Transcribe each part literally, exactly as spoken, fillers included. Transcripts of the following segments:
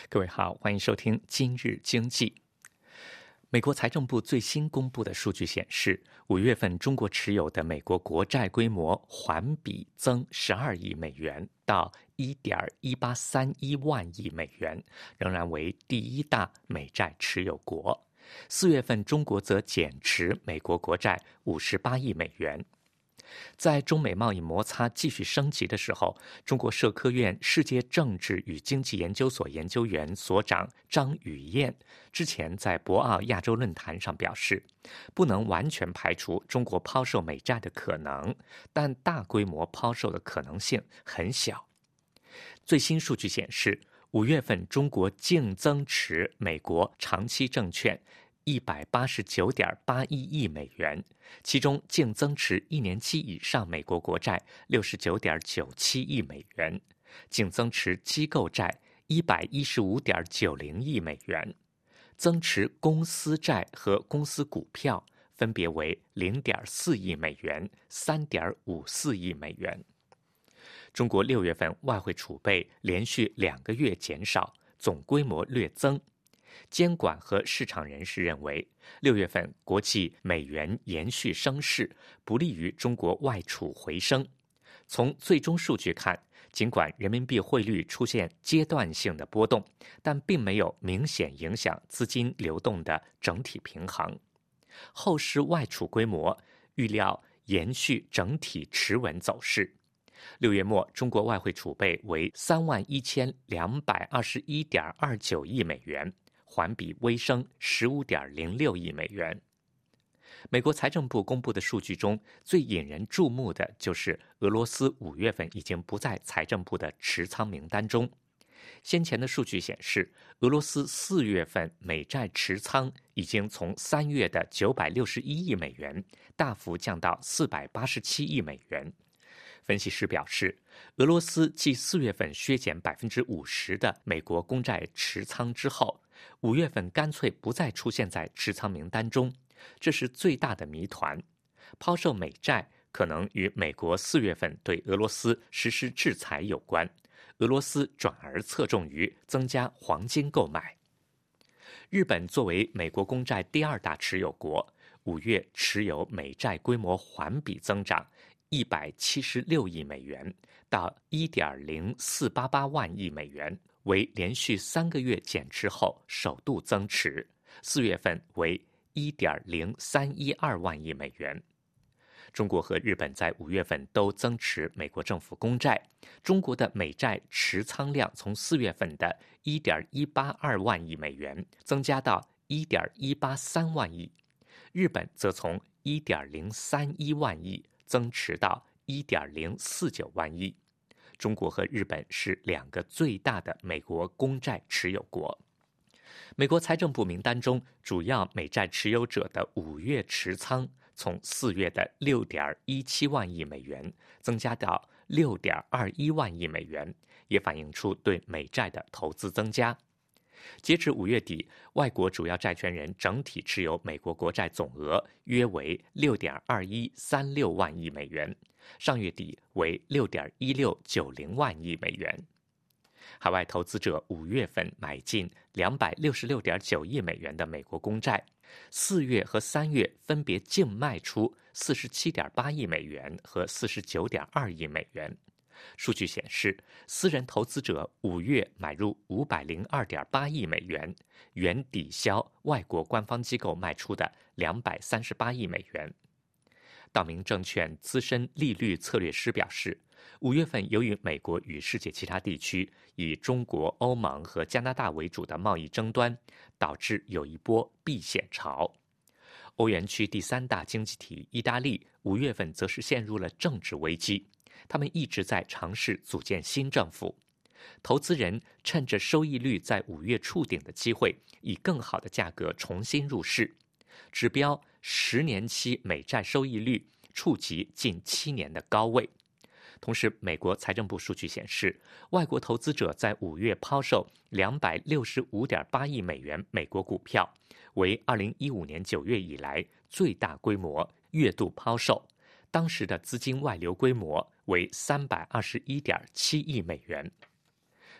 各位好，欢迎收听今日经济。美国财政部最新公布的数据显示，五月份中国持有的美国国债规模环比增十二亿美元到一点一八三一万亿美元，仍然为第一大美债持有国。四月份中国则减持美国国债五十八亿美元。在中美贸易摩擦继续升级的时候，中国社科院世界政治与经济研究所研究员所长张宇燕之前在博鳌亚洲论坛上表示，不能完全排除中国抛售美债的可能，但大规模抛售的可能性很小。最新数据显示，五月份中国净增持美国长期证券一百八十九点八一亿美元，其中净增持一年期以上美国国债六十九点九七亿美元，净增持机构债一百一十五点九零亿美元，增持公司债和公司股票分别为零点四亿美元、三点五四亿美元。中国六月份外汇储备连续两个月减少，总规模略增。监管和市场人士认为，六月份国际美元延续升势，不利于中国外储回升。从最终数据看，尽管人民币汇率出现阶段性的波动，但并没有明显影响资金流动的整体平衡。后市外储规模预料延续整体持稳走势。六月末，中国外汇储备为三万一千两百二十一点二九亿美元，环比微升十五点零六亿美元。美国财政部公布的数据中，最引人注目的就是俄罗斯五月份已经不在财政部的持仓名单中。先前的数据显示，俄罗斯四月份美债持仓已经从三月的九百六十一亿美元大幅降到四百八十七亿美元。分析师表示，俄罗斯继四月份削减百分之五十的美国公债持仓之后，五月份干脆不再出现在持仓名单中，这是最大的谜团。抛售美债可能与美国四月份对俄罗斯实施制裁有关，俄罗斯转而侧重于增加黄金购买。日本作为美国公债第二大持有国，五月持有美债规模环比增长一百七十六亿美元到一点零四八八万亿美元，为连续三个月减持后首度增持，四月份为一点零三一二万亿美元。中国和日本在五月份都增持美国政府公债，中国的美债持仓量从四月份的一点一八二万亿美元增加到一点一八三万亿，日本则从一点零三一万亿增持到一点零四九万亿。中国和日本是两个最大的美国公债持有国。美国财政部名单中主要美债持有者的五月持仓从四月的六点一七万亿美元增加到六点二一万亿美元，也反映出对美债的投资增加。截至五月底，外国主要债权人整体持有美国国债总额约为六点二一三六万亿美元，上月底为六点一六九零万亿美元。海外投资者五月份买进两百六十六点九亿美元的美国公债，四月和三月分别净卖出四十七点八亿美元和四十九点二亿美元。数据显示，私人投资者五月买入五百零二点八亿美元，远抵消外国官方机构卖出的两百三十八亿美元。道明证券资深利率策略师表示，五月份由于美国与世界其他地区以中国、欧盟和加拿大为主的贸易争端，导致有一波避险潮。欧元区第三大经济体意大利五月份则是陷入了政治危机，他们一直在尝试组建新政府。投资人趁着收益率在五月触顶的机会，以更好的价格重新入市。指标十年期美债收益率触及近七年的高位。同时，美国财政部数据显示，外国投资者在五月抛售两百六十五点八亿美元美国股票，为二零一五年九月以来最大规模月度抛售。当时的资金外流规模为三百二十一点七亿美元。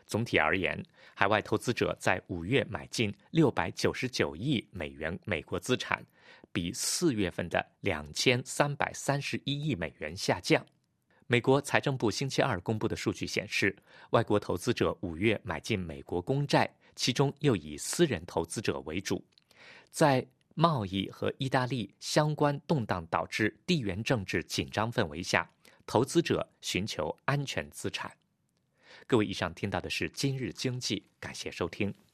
总体而言，海外投资者在五月买进六百九十九亿美元美国资产，比四月份的两千三百三十一亿美元下降。美国财政部星期二公布的数据显示，外国投资者五月买进美国公债，其中又以私人投资者为主。在贸易和意大利相关动荡导致地缘政治紧张氛围下，投资者寻求安全资产。各位，以上听到的是今日经济，感谢收听。